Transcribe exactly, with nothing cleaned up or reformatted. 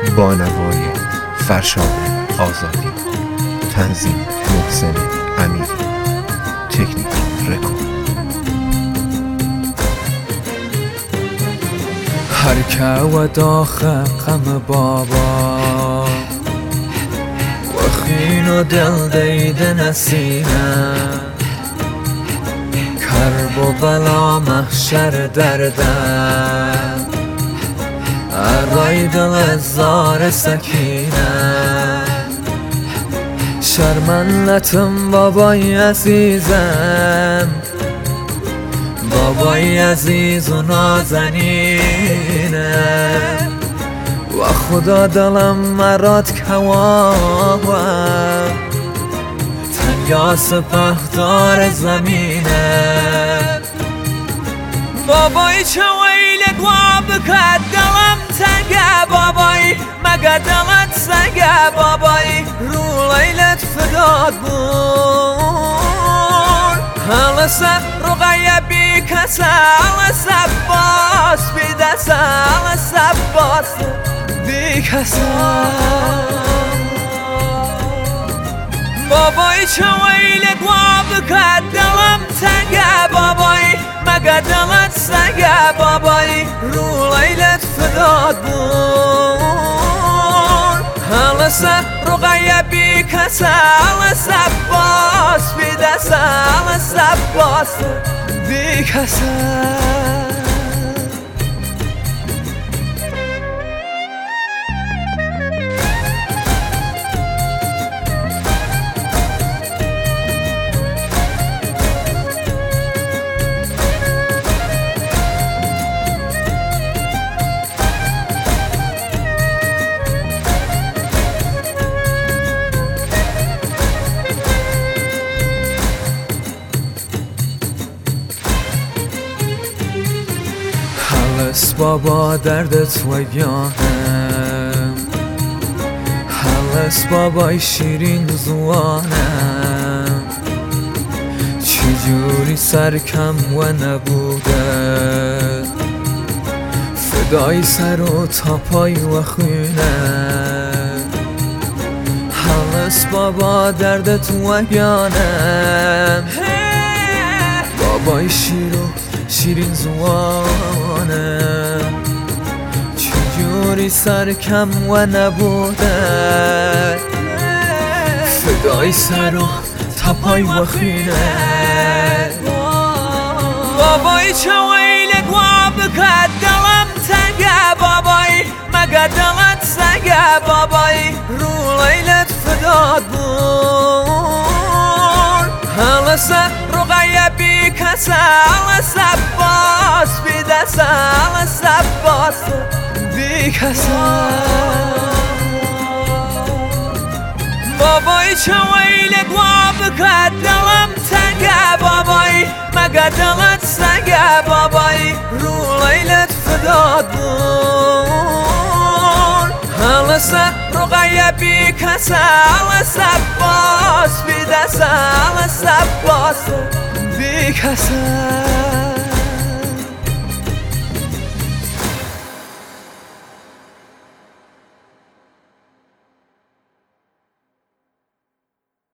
با نوای فرشاد آزادی، تنظیم محسن امیری، تکنیک رکورد. هرکه و داخل غم بابا و خین و دل دیده نسینه، کرب و بلا محشر درده، ارای دل زار سکینه. شرمنتم بابای عزیزم، بابای عزیز و نازنینه، و خدا دلم مرات کواوه، تنیا سپهدار زمینه. بابای چه ویل گوا بکد دلم تنگه، بابای مگه دلت سنگه، بابای رو لیلت فداد بود. هلسه رقیه بی کسه، هلسه باس بی دسته، هلسه باس بی کسه. بابای چه ویل گوا بکد دلم تنگه، بابای مگه دلت سنگه، بابای رو لیلت فداد بود. هلسه رقیه بی کسه، هلسه باس بی دسته، هلسه باس بی کسه. هلس بابا دردت وگانه، هلس بابای شیرین زوانه، چجوری سرکم و نبوده، فدای سر و تاپای و خونه. هلس بابا دردت وگانه، بابای شیرو شیرین زوانه، چجوری سرکم و نبوده، فدای سر و تپای و خینه. بابای چه ویل گوا بکد دلم تنگه، بابای مگه دلت سنگه، بابای رو لیلت فداد بود. هلسه رقیه بی کسه، هلسه باس بی دسته، هلسه باس بی کسه. بابای چه ویل گوا بکد دلم تنگه، بابای مگه دلت سنگه، بابای رو لیلت فداد بود. هلسه رقیه بی کسه، هلسه باس بی دسته، هلسه باس بی کسه.